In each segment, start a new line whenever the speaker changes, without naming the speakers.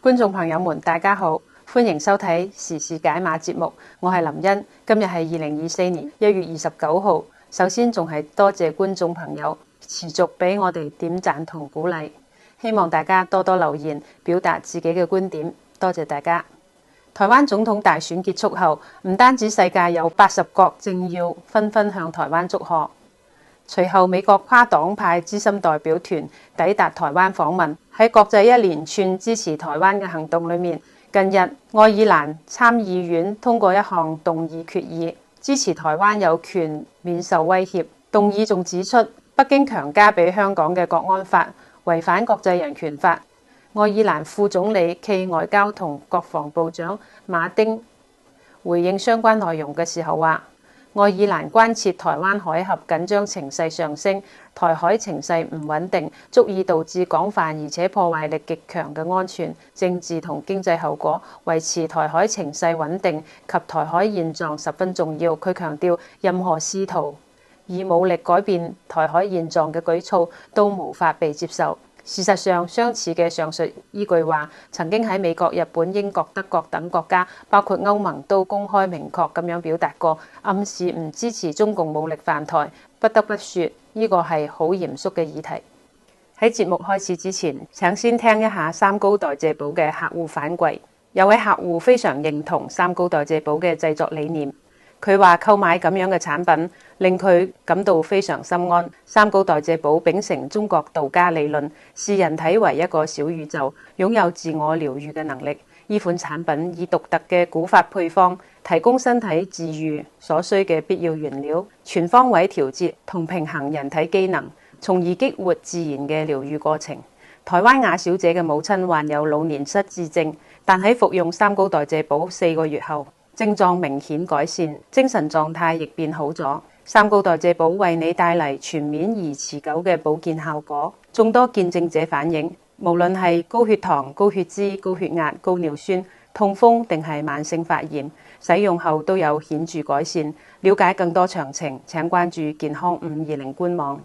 觀眾朋友們，大家好，歡迎收睇時事解碼節目，我係林茵。今日係2024年1月29號。首先仲係多謝觀眾朋友持續俾我哋點讚同鼓勵，希望大家多多留言，表達自己嘅觀點，多謝大家。台灣總統大選結束後，唔單止世界有80國政要紛紛向台灣祝賀。隨後，美國跨黨派資深代表團抵達台灣訪問。喺國際一連串支持台灣嘅行動裏面，近日愛爾蘭參議院通過一項動議決議，支持台灣有權免受威脅。動議仲指出，北京強加俾香港嘅國安法違反國際人權法。愛爾蘭副總理暨外交同國防部長馬丁回應相關內容嘅時候話，愛爾蘭關切台灣海峽緊張情勢上升，台海情勢唔穩定，足以導致廣泛而且破壞力極強嘅安全、政治同經濟後果。維持台海情勢穩定及台海現狀十分重要。佢強調，任何試圖以武力改變台海現狀嘅舉措都無法被接受。事實上，相似嘅上述依句話曾經喺美國、日本、英國、德國等國家，包括歐盟都公開明確咁樣表達過，暗示唔支持中共武力犯台。不得不說，呢個係好嚴肅嘅議題。喺節目開始之前，請先聽一下三高代謝寶嘅客戶反饋。有位客戶非常認同三高代謝寶嘅製作理念。佢話購買咁樣嘅產品令佢感到非常心安。三高代謝寶秉承中國道家理論，視人體為一個小宇宙，擁有自我療愈嘅能力。呢款產品以獨特嘅古法配方，提供身體自愈所需嘅必要原料，全方位調節同平衡人體機能，從而激活自然嘅療愈過程。台灣雅小姐嘅母親患有老年失智症，但喺服用三高代謝寶4個月後，症狀明顯改善，精神狀態亦變好咗。三高代謝寶為你帶嚟全面而持久嘅保健效果。眾多見證者反映，無論係高血糖、高血脂、高血壓、高尿酸、痛風定係慢性發炎，使用後都有顯著改善。了解更多詳情，請關注健康520官網。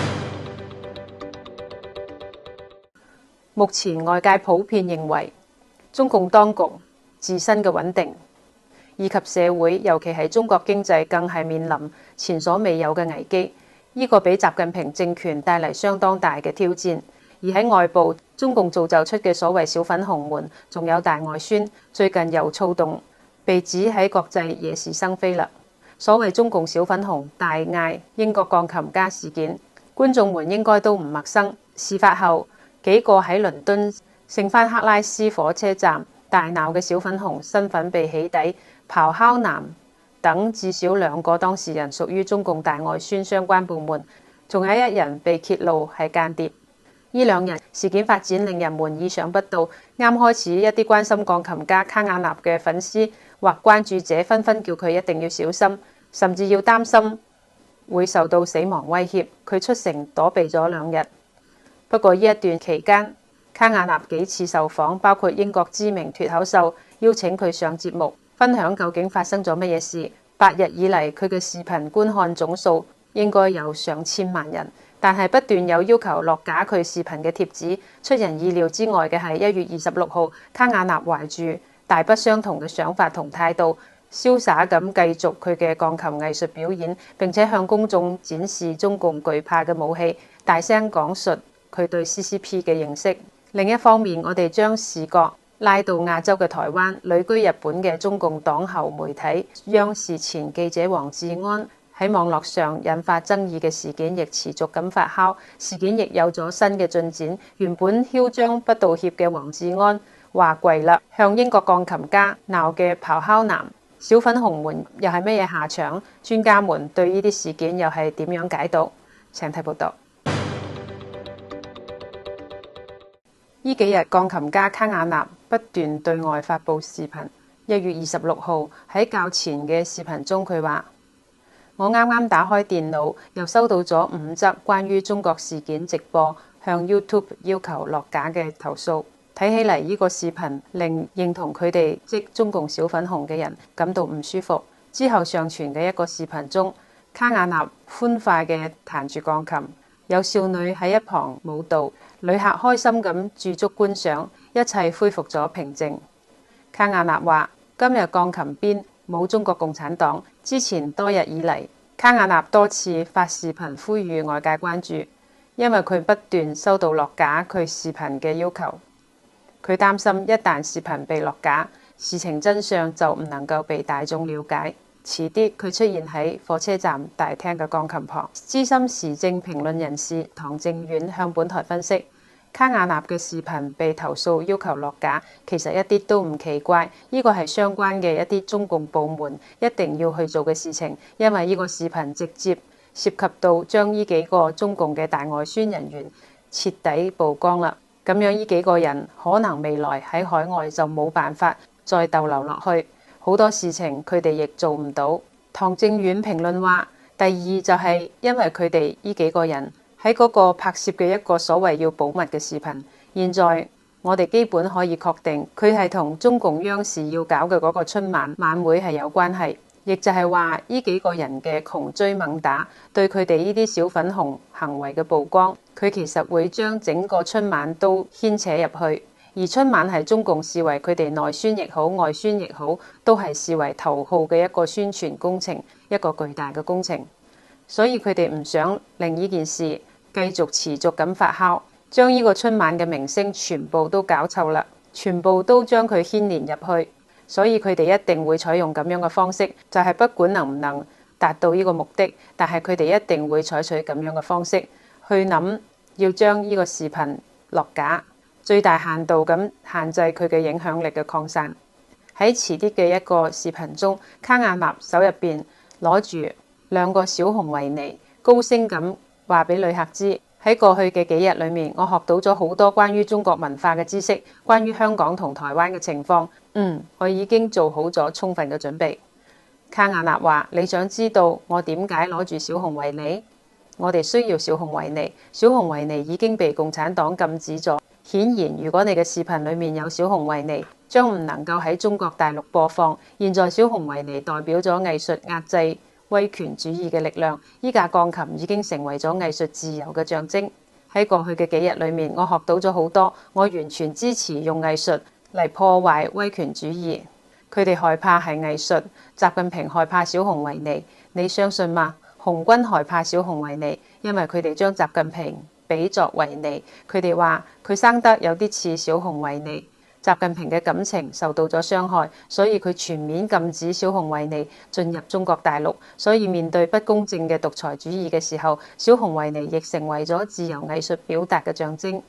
目前外界普遍認為，中共當局自身嘅穩定以及社會，尤其係中國經濟，更係面臨前所未有嘅危機。呢個俾習近平政權帶嚟相當大嘅挑戰。而喺外部，中共造就出嘅所謂小粉紅們，仲有大外宣，最近又躁動，被指喺國際惹是生非啦。所謂中共小粉紅大嗌英國鋼琴家事件，觀眾們應該都唔陌生。事發後，幾個喺倫敦聖番克拉斯火車站大鬧嘅小粉紅身份被起底，咆哮男等至少2個當事人屬於中共大外宣相關部門，仲有1人被揭露係間諜。呢2日事件發展令人們意想不到。啱開始，一啲關心鋼琴家卡瓦納嘅粉絲或關注者紛紛叫佢一定要小心，甚至要擔心會受到死亡威脅。佢出城躲避咗2日。不過呢一段期間，卡瓦納幾次受訪，包括英國知名脫口秀邀請佢上節目，分享究竟發生咗乜嘢事。8日以嚟，佢嘅視頻觀看總數應該有上千萬人。但係不斷有要求落架佢視頻嘅貼子。出人意料之外嘅係1月26號，卡瓦納懷住大不相同嘅想法同態度，瀟灑咁繼續佢嘅鋼琴藝術表演，並且向公眾展示中共懼怕嘅武器，大聲講述佢對 CCP 嘅認識。另一方面，我哋將視角拉到亞洲嘅台灣，旅居日本嘅中共黨後媒體央視前記者黃志安喺網絡上引發爭議嘅事件亦持續咁發酵，事件亦有咗新嘅進展。原本囂張不道歉嘅黃志安話跪啦，向英國鋼琴家鬧嘅咆哮男小粉紅們又係乜嘢下場？專家們對呢啲事件又係點樣解讀？請睇報道。呢幾日鋼琴家卡瓦納不斷對外發布視頻。1月26號喺較前嘅視頻中，佢話：我啱啱打開電腦，又收到咗5則關於中國事件直播向 YouTube 要求落架嘅投訴。睇起嚟呢個視頻令認同佢哋即中共小粉紅嘅人感到唔舒服。之後上傳嘅一個視頻中，卡瓦納歡快嘅彈住鋼琴，有少女喺一旁舞蹈，旅客開心咁駐足觀賞。 一切恢復咗平靜。卡瓦納話：今日鋼琴邊冇中國共產黨。之前多日以嚟，卡瓦納多次發視頻呼籲外界關注，因為佢不斷收到落架佢視頻嘅要求。佢擔心一旦視頻被落架，事情真相就唔能夠被大眾了解。遲啲佢出現喺火車站大廳嘅鋼琴旁。資深時政評論人士唐正遠向本台分析，卡瓦納嘅視頻被投訴要求落架，其實一啲都唔奇怪，呢個係相關嘅一啲中共部門一定要去做嘅事情，因為呢個視頻直接涉及到將呢幾個中共嘅大外宣人員徹底曝光啦。咁樣呢幾個人可能未來喺海外就冇辦法再逗留落去。好多事情佢哋亦做唔到。唐正遠評論話，第二就係因為佢哋呢幾個人喺嗰個拍攝嘅一個所謂要保密嘅視頻，現在我哋基本可以確定佢係同中共央視要搞嘅嗰個春晚晚會係有關係，亦就係話呢幾個人嘅窮追猛打，對佢哋呢啲小粉紅行為嘅曝光，佢其實會將整個春晚都牽扯入去。而春晚係中共視為佢哋內宣亦好外宣亦好，都係視為頭號嘅一個宣傳工程，一個巨大嘅工程。所以佢哋唔想令呢件事繼續持續咁發酵，將呢個春晚嘅明星全部都搞臭啦，全部都將佢牽連入去。所以佢哋一定會採用咁樣嘅方式，就係不管能唔能達到呢個目的，但係佢哋一定會採取咁樣嘅方式去諗，要將呢個視頻落架，最大限度咁限制佢嘅影響力嘅擴散。喺遲啲嘅一個視頻中，卡瓦納手入邊攞住2個小熊維尼，高聲咁話俾旅客知，喺過去嘅幾日裏面，我學到咗好多關於中國文化嘅知識，關於香港同台灣嘅情況。我已經做好咗充分嘅準備。卡瓦納話：你想知道我點解攞住小熊維尼？我哋需要小熊維尼，小熊維尼已經被共產黨禁止咗。顯然，如果你嘅視頻裏面有小熊維尼，將唔能夠喺中國大陸播放。現在小熊維尼代表咗藝術壓制威權主義嘅力量，依架鋼琴已經成為咗藝術自由嘅象徵。喺過去嘅幾日裏面，我學到咗好多，我完全支持用藝術嚟破壞威權主義。佢哋害怕係藝術，習近平害怕小熊維尼，你相信嗎？紅軍害怕小熊維尼，因為佢哋將習近平比作維尼，佢哋話佢生得有啲似小熊維尼。習近平嘅感情受到咗傷害，所以佢全面禁止小熊維尼進入中國大陸。所以面對不公正嘅獨裁主義嘅時候，小熊維尼亦成為咗自由藝術表達嘅象徵。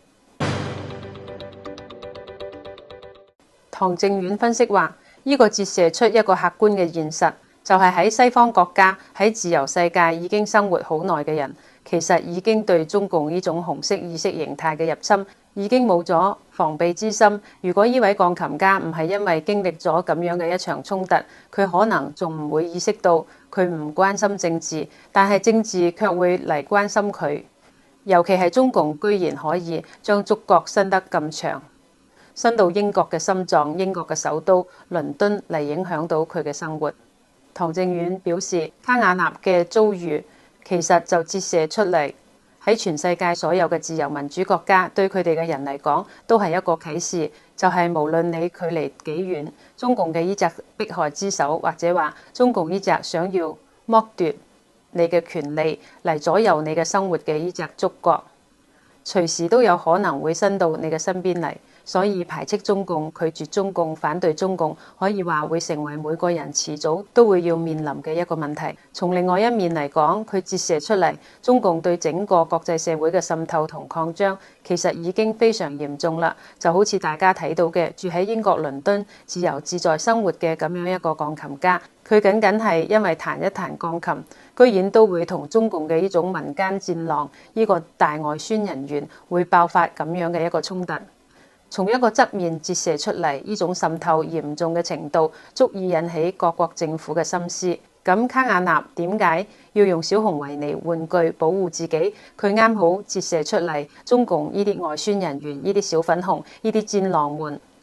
唐正遠分析話，呢個折射出一個客觀嘅現實，就係喺西方國家，喺自由世界已經生活好耐嘅人，其實已經對中共呢種紅色意識形態嘅入侵已經冇咗防備之心。如果呢位鋼琴家唔係因為經歷咗咁樣嘅一場衝突，佢可能仲唔會意識到佢唔關心政治，但係政治卻會嚟關心佢。尤其係中共居然可以將觸角伸得咁長，伸到英國嘅心臟、英國嘅首都倫敦嚟影響到佢嘅生活。唐正遠表示，卡瓦納嘅遭遇其實就折射出嚟，喺全世界所有嘅自由民主國家，對佢哋嘅人嚟講都係一個啟示，就係無論你距離幾遠，中共嘅呢隻迫害之手，或者話中共呢隻想要剝奪你嘅權利嚟左右你嘅生活嘅呢隻觸角，隨時都有可能會伸到你嘅身邊嚟。所以排斥中共、拒絕中共、反對中共，可以話會成為每個人遲早都會要面臨嘅一個問題。從另外一面嚟講，佢折射出嚟中共對整個國際社會嘅滲透同擴張，其實已經非常嚴重啦。就好似大家睇到嘅住喺英國倫敦自由自在生活嘅咁樣一個鋼琴家，佢僅僅係因為彈一彈鋼琴，居然都會同中共嘅呢種民間戰狼呢個大外宣人員會爆發咁樣嘅一個衝突。從一個側面折射出嚟，呢種滲透嚴重嘅程度，足以引起各國政府嘅深思。咁卡瓦納點解要用小熊維尼玩具保護自己？佢啱好折射出嚟中共呢啲外宣人員、呢啲小粉紅、呢啲戰狼們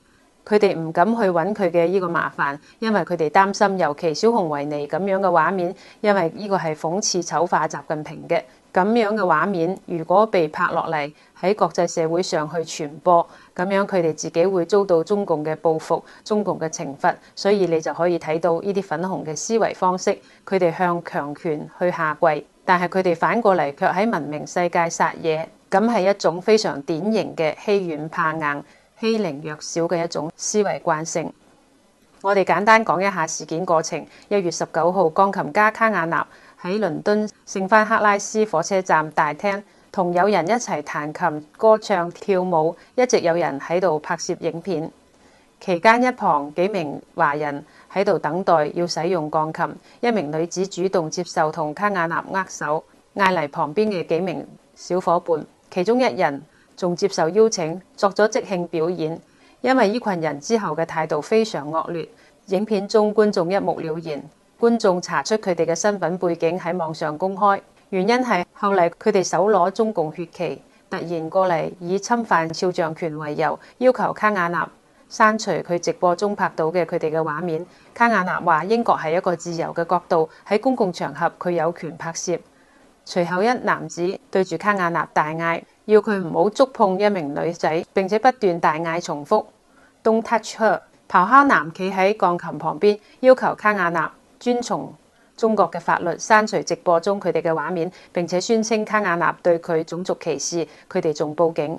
佢哋唔敢去揾佢嘅呢個麻煩，因為佢哋擔心，尤其小熊維尼咁樣嘅畫面，因為呢個係諷刺醜化習近平嘅咁樣嘅畫面，如果被拍落嚟喺國際社會上去傳播，咁樣佢哋自己會遭到中共嘅報復、中共嘅懲罰，所以你就可以睇到呢啲粉紅嘅思維方式，佢哋向強權去下跪，但係佢哋反過嚟卻喺文明世界撒野，咁係一種非常典型嘅欺軟怕硬、欺凌弱小嘅一種思維慣性。我哋簡單講一下事件過程。1月19號，鋼琴家卡瓦納喺倫敦聖番克拉斯火車站大廳同友人一齊彈琴、歌唱、跳舞，一直有人喺度拍攝影片。期間一旁幾名華人喺度等待要使用鋼琴，一名女子主動接受同卡瓦納握手，嗌嚟旁邊嘅幾名小伙伴，其中一人仲接受邀請作咗即興表演。因為呢群人之後嘅態度非常惡劣，影片中觀眾一目了然。觀眾查出佢哋嘅身份背景喺網上公開，原因係後嚟佢哋手攞中共血旗，突然過嚟以侵犯肖像權為由，要求卡瓦納刪除佢直播中拍到嘅佢哋嘅畫面。卡瓦納話英國係一個自由嘅國度，喺公共場合佢有權拍攝。隨後一男子對住卡瓦納大嗌，要佢唔好觸碰一名女仔，並且不斷大嗌重複 Don't touch her。咆哮男企喺鋼琴旁邊，要求卡瓦納遵從中國嘅法律，刪除直播中佢哋嘅畫面，並且宣稱卡瓦納對佢種族歧視。佢哋仲報警。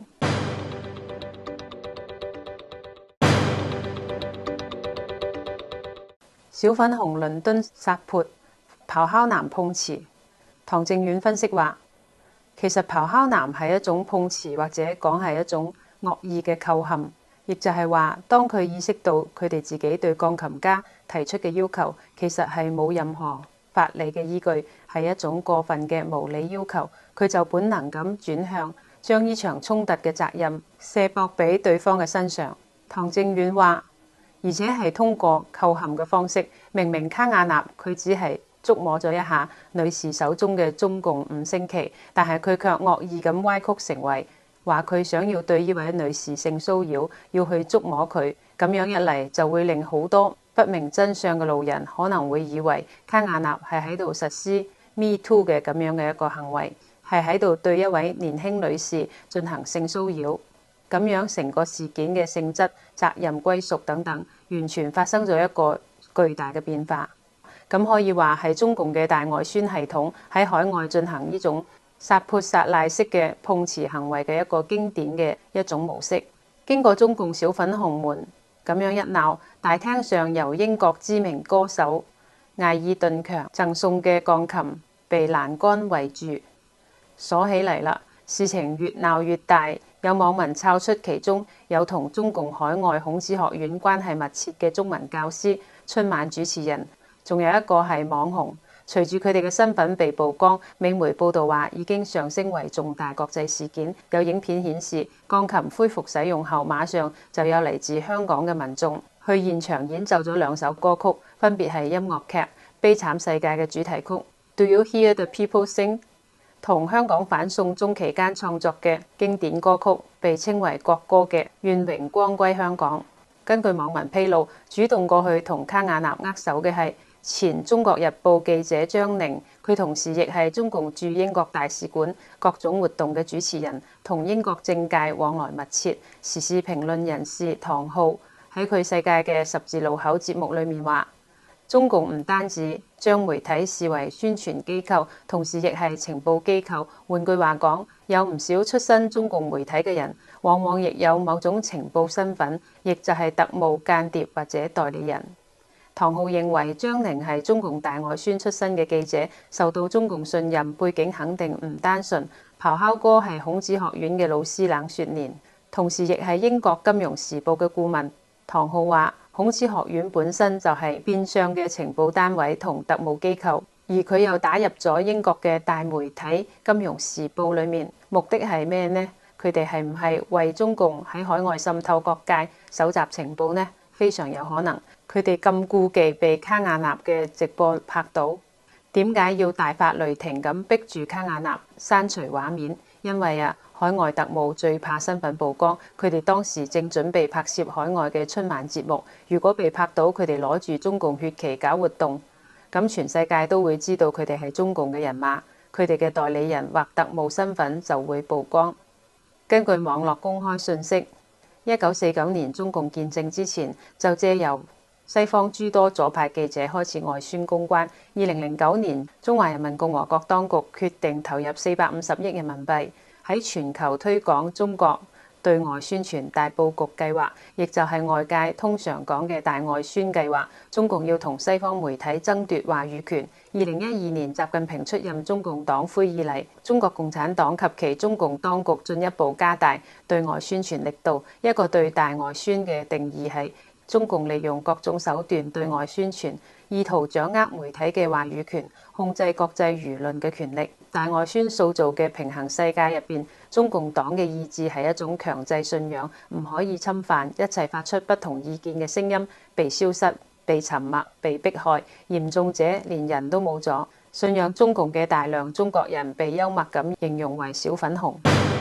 小粉紅倫敦殺潑，咆哮男碰瓷。唐正遠分析話，其實咆哮男係一種碰瓷，或者講係一種惡意嘅構陷，亦就係話，當佢意識到佢哋自己對鋼琴家提出嘅要求其實係冇任何法理嘅依據，係一種過分嘅無理要求，佢就本能咁轉向將呢場衝突嘅責任卸駁俾對方嘅身上。唐正遠話，而且係通過構陷嘅方式，明明卡瓦納佢只係觸摸咗一下女士手中嘅中共5星旗，但係佢卻惡意咁歪曲成為話佢想要對呢位女士性騷擾，要去觸摸佢。咁樣一嚟就會令好多不明真相嘅路人可能會以為卡瓦納係喺度實施 Me Too 嘅咁樣嘅一個行為，係喺度對一位年輕女士進行性騷擾。咁樣成個事件嘅性質、責任歸屬等等，完全發生咗一個巨大嘅變化。咁可以話係中共嘅大外宣系統喺海外進行呢種殺潑殺賴式嘅碰瓷行為嘅一個經典嘅一種模式。經過中共小粉紅們咁樣一鬧，大廳上由英國知名歌手艾爾頓強贈送嘅鋼琴被欄杆圍住鎖起嚟啦。事情越鬧越大，有網民抄出其中有同中共海外孔子學院關係密切嘅中文教師、春晚主持人，仲有一個係網紅。隨住佢哋嘅身份被曝光，美媒報道話已經上升為重大國際事件。有影片顯示，鋼琴恢復使用後，馬上就有嚟自香港嘅民眾去現場演奏咗2首歌曲，分別係音樂劇《悲慘世界》嘅主題曲 Do You Hear the People Sing？ 同香港反送中期間創作嘅經典歌曲，被稱為國歌嘅《願榮光歸香港》。根據網民披露，主動過去同卡瓦納握手嘅係前《中國日報》記者張寧，佢同時亦係中共駐英國大使館各種活動嘅主持人，同英國政界往來密切。時事評論人士唐浩喺佢世界嘅十字路口節目裏面話，中共唔單止將媒體視為宣傳機構，同時亦係情報機構。換句話講，有唔少出身中共媒體嘅人，往往亦有某種情報身份，亦就係特務、間諜或者代理人。唐浩認為張寧係中共大外宣出身嘅記者，受到中共信任，背景肯定唔單純。咆哮哥係孔子學院嘅老師冷雪年，同時亦係英國金融時報嘅顧問。唐浩話，孔子學院本身就係變相嘅情報單位同特務機構，而佢又打入咗英國嘅大媒體金融時報裏面，目的係咩呢？佢哋係唔係為中共喺海外滲透各界搜集情報呢？非常有可能。佢哋咁顧忌被卡瓦納嘅直播拍到，點解要大發雷霆咁逼住卡瓦納刪除畫面？因為可海外特務最怕身份曝光，佢哋當時正準備拍攝海外嘅春晚節目，如果被拍到佢哋攞住中共血旗搞活動，咁全世界都會知道佢哋係中共嘅人馬，佢哋嘅代理人或特務身份就會曝光。根據網絡公開信息，1949年中共建政之前，就借由西方諸多左派記者開始外宣公關。2009年，中華人民共和國當局決定投入450億人民幣喺全球推廣中國對外宣傳大佈局計劃，亦就係外界通常講嘅大外宣計劃。中共要同西方媒體爭奪話語權。2012年，習近平出任中共黨魁以嚟，中國共產黨及其中共當局進一步加大對外宣傳力度。一個對大外宣嘅定義係中共利用各種手段對外宣傳，意圖掌握媒體嘅話語權，控制國際輿論嘅權力。大外宣塑造嘅平衡世界入邊，中共黨嘅意志係一種強制信仰，唔可以侵犯。一切發出不同意見嘅聲音被消失、被沉默、被迫害，嚴重者連人都冇咗。信仰中共嘅大量中國人被幽默咁形容為小粉紅。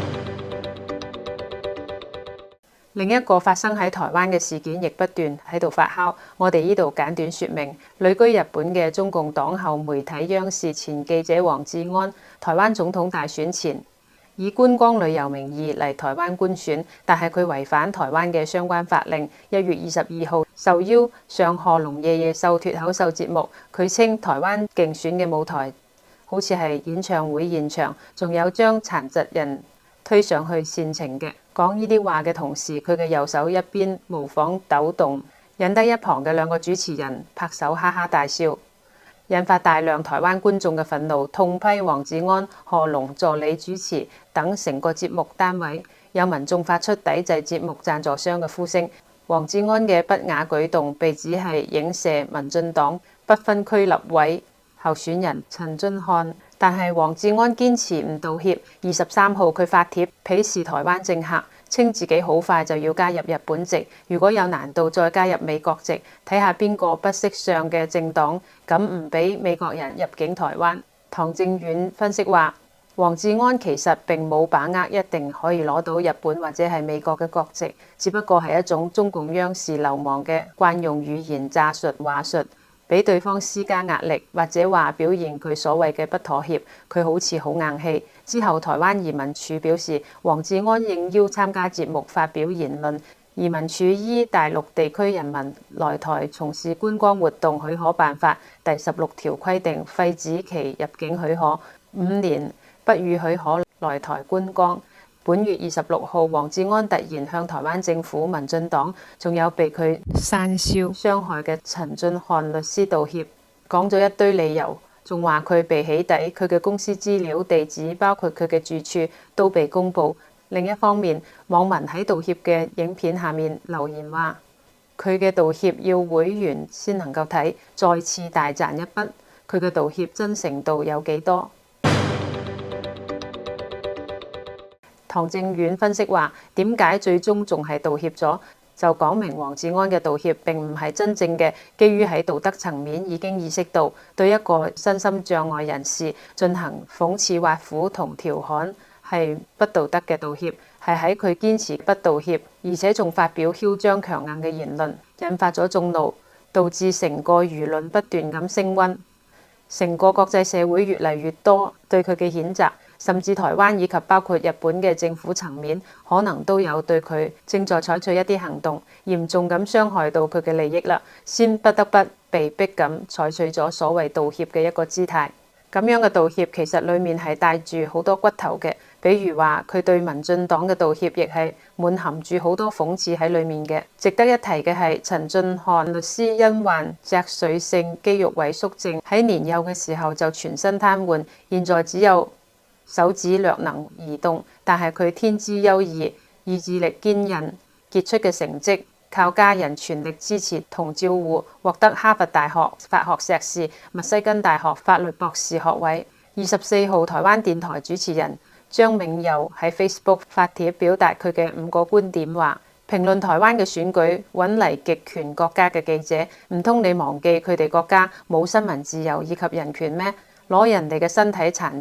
另一個發生喺台灣嘅事件亦不斷喺度發酵，我哋呢度簡短說明。旅居日本嘅中共黨後媒體央視前記者黃志安，台灣總統大選前以觀光旅遊名義嚟台灣觀選，但係佢違反台灣嘅相關法令。1月22號受邀上賀龍夜夜秀脫口秀節目，佢稱台灣競選嘅舞台好似係演唱會現場，仲有將殘疾人推上去煽情嘅。講呢啲話嘅同時，佢嘅右手一邊模仿抖動，引得一旁嘅兩個主持人拍手哈哈大笑，引發大量台灣觀眾嘅憤怒，痛批黃志安、賀龍助理主持等成個節目單位。有民眾發出抵制節目贊助商嘅呼聲。黃志安嘅不雅舉動被指係影射民進黨不分區立委候選人陳俊翰。但係黃志安堅持唔道歉。23號佢發帖鄙視台灣政客，稱自己好快就要加入日本籍，如果有難度再加入美國籍，睇下邊個不識相嘅政黨敢唔俾美國人入境台灣。唐正遠分析話，黃志安其實並冇把握一定可以攞到日本或者係美國嘅國籍，只不過係一種中共央視流氓嘅慣用語言詐術話術，俾對方施加壓力，或者話表現佢所謂嘅不妥協。佢好似好硬氣。之後台灣移民署表示，黃志安應邀參加節目發表言論。移民署依大陸地區人民來台從事觀光活動許可辦法第16條規定，廢止其入境許可，5年不予許可來台觀光。本月26號，黃志安突然向台灣政府、民進黨，仲有被佢煽笑傷害嘅陳俊翰律師道歉，講咗一堆理由，仲話佢被起底，佢嘅公司資料、地址，包括佢嘅住處都被公佈。另一方面，網民喺道歉嘅影片下面留言話，佢嘅道歉要會員先能夠睇，再次大讚一筆。佢嘅道歉真誠度有幾多？唐正遠分析話，點解最終仲係道歉咗？就講明黃志安嘅道歉並唔係真正嘅，基於喺道德層面已經意識到對一個身心障礙人士進行諷刺挖苦同調侃係不道德嘅道歉，係喺佢堅持不道歉，而且仲發表囂張強硬嘅言論，引發咗眾怒，導致成個輿論不斷咁升溫，成個國際社會越嚟越多對佢嘅譴責。甚至台灣以及包括日本嘅政府層面，可能都有對佢正在採取一啲行動，嚴重咁傷害到佢嘅利益啦，先不得不被逼咁採取咗所謂道歉嘅一個姿態。咁樣嘅道歉其實裡面係帶住好多骨頭嘅，比如話佢對民進黨嘅道歉亦係滿含住好多諷刺喺裡面嘅。值得一提嘅係陳俊翰律師因患脊髓性肌肉萎縮症，喺年幼嘅時候就全身癱瘓，現在只有手指略能移動，但係佢天資優異，意志力堅韌，傑出嘅成績，靠家人全力支持同照顧，獲得哈佛大學法學碩士、密西根大學法律博士學位。24號，台灣電台主持人張銘祐喺 Facebook 發帖表達佢嘅5個觀點，話評論台灣嘅選舉揾嚟極權國家嘅記者，唔通你忘記佢哋國家冇新聞自由以及人權咩？攞人哋嘅身體殘疾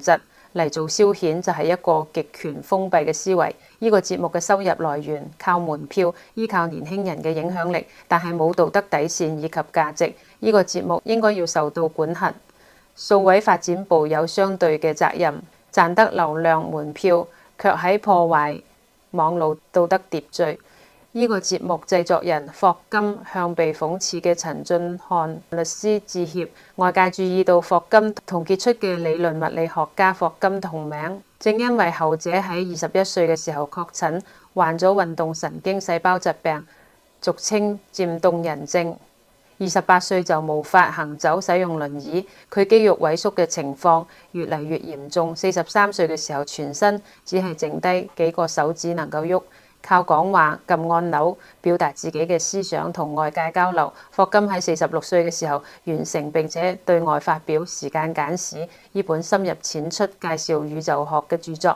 嚟做消遣就係一個極權封閉嘅思維。呢個節目嘅收入來源靠門票，依靠年輕人嘅影響力，但係冇道德底線以及價值。呢個節目應該要受到管轄。數位發展部有相對嘅責任，賺得流量門票，卻喺破壞網絡道德秩序。呢個節目製作人霍金向被諷刺嘅陳俊漢律師致歉。外界注意到霍金同傑出嘅理論物理學家霍金同名，正因為後者喺21歲嘅時候確診患咗運動神經細胞疾病，俗稱漸凍人症。28歲就無法行走，使用輪椅，佢肌肉萎縮嘅情況越嚟越嚴重。43歲嘅時候，全身只係剩低幾個手指能夠喐，靠講話、撳按鈕表達自己嘅思想同外界交流。霍金喺46歲嘅時候完成並且對外發表《時間簡史》呢本深入淺出介紹宇宙學嘅著作。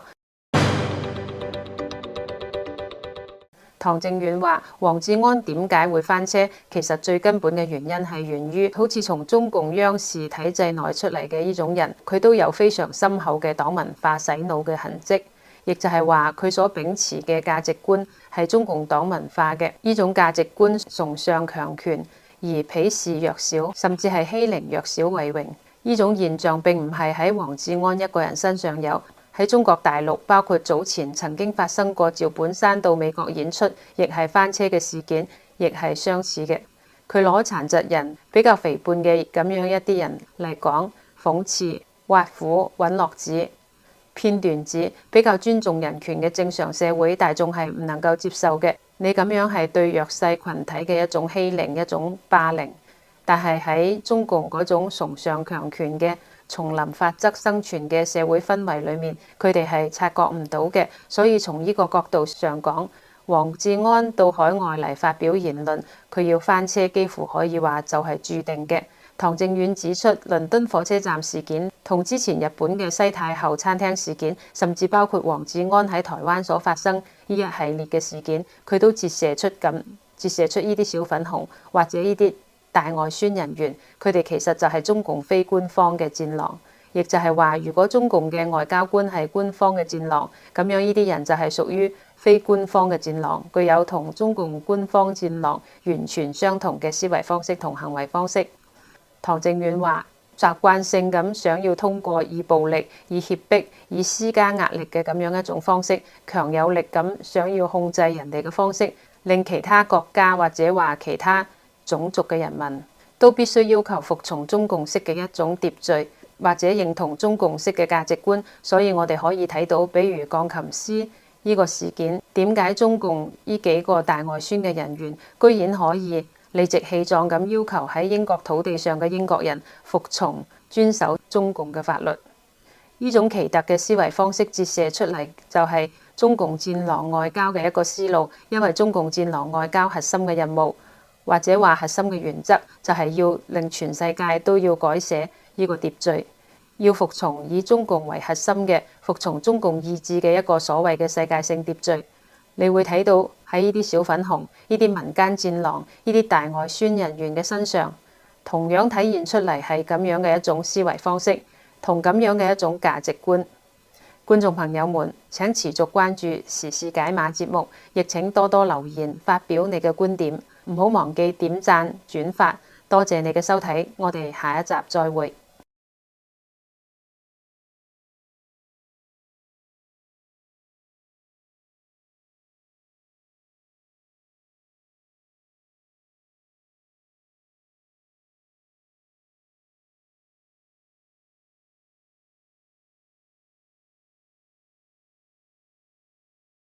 唐正遠話：黃志安點解會翻車？其實最根本嘅原因係源於好似從中共央視體制內出嚟嘅呢種人，佢都有非常深厚嘅黨文化洗腦嘅痕跡，亦就係話佢所秉持嘅價值觀係中共黨文化嘅呢種價值觀，崇尚強權而鄙視弱小，甚至係欺凌弱小為榮。呢種現象並唔係喺黃志安一個人身上有。喺中國大陸，包括早前曾經發生過趙本山到美國演出，亦係翻車嘅事件，亦係相似嘅。佢攞殘疾人、比較肥胖嘅咁樣一啲人嚟講，諷刺、挖苦、揾樂子、編段子，比較尊重人權嘅正常社會大眾係唔能夠接受嘅。你咁樣係對弱勢群體嘅一種欺凌、一種霸凌。但係喺中共嗰種崇尚強權嘅叢林法則生存嘅社會氛圍裏面，佢哋係察覺唔到嘅。所以從呢個角度上講，黃志安到海外嚟發表言論，佢要翻車幾乎可以話就係注定嘅。唐正遠指出，倫敦火車站事件同之前日本嘅西太后餐廳事件，甚至包括黃志安喺台灣所發生呢一系列嘅事件，佢都折射出呢啲小粉紅或者呢啲大外宣人員，佢哋其實就係中共非官方嘅戰狼，亦就係話，如果中共嘅外交官係官方嘅戰狼，咁樣呢啲人就係屬於非官方嘅戰狼，具有同中共官方戰狼完全相同嘅思維方式同行為方式。唐正遠話：習慣性咁想要通過以暴力、以脅迫、以施加壓力嘅咁樣一種方式，強有力咁想要控制人哋嘅方式，令其他國家或者話其他種族嘅人民都必須要求服從中共式嘅一種秩序，或者認同中共式嘅價值觀。所以我哋可以睇到，比如鋼琴師呢個事件，點解中共呢幾個大外宣嘅人員居然可以理直氣壯咁要求喺英國土地上嘅英國人服從遵守中共嘅法律？呢種奇特嘅思維方式折射出嚟就係中共戰狼外交嘅一個思路，因為中共戰狼外交核心嘅任務，或者話核心嘅原則，就係要令全世界都要改寫呢個秩序，要服從以中共為核心嘅、服從中共意志嘅一個所謂嘅世界性秩序。你會睇到喺呢啲小粉紅、呢啲民間戰狼、呢啲大外宣人員嘅身上，同樣體現出嚟係咁樣嘅一種思維方式，同咁樣嘅一種價值觀。觀眾朋友們，請持續關注時事解碼節目，亦請多多留言發表你嘅觀點，唔好忘記點讚轉發。多謝你嘅收睇，我哋下一集再會。